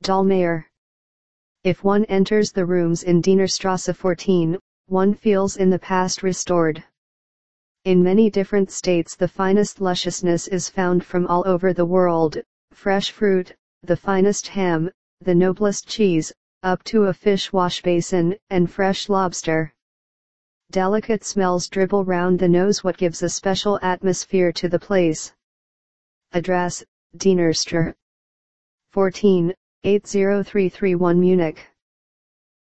Dallmayr. If one enters the rooms in Dienerstrasse 14, one feels in the past restored. In many different states the finest lusciousness is found from all over the world, fresh fruit, the finest ham, the noblest cheese, up to a fish wash basin, and fresh lobster. Delicate smells dribble round the nose, what gives a special atmosphere to the place. Address, Dienerstrasse 14, 80331 Munich.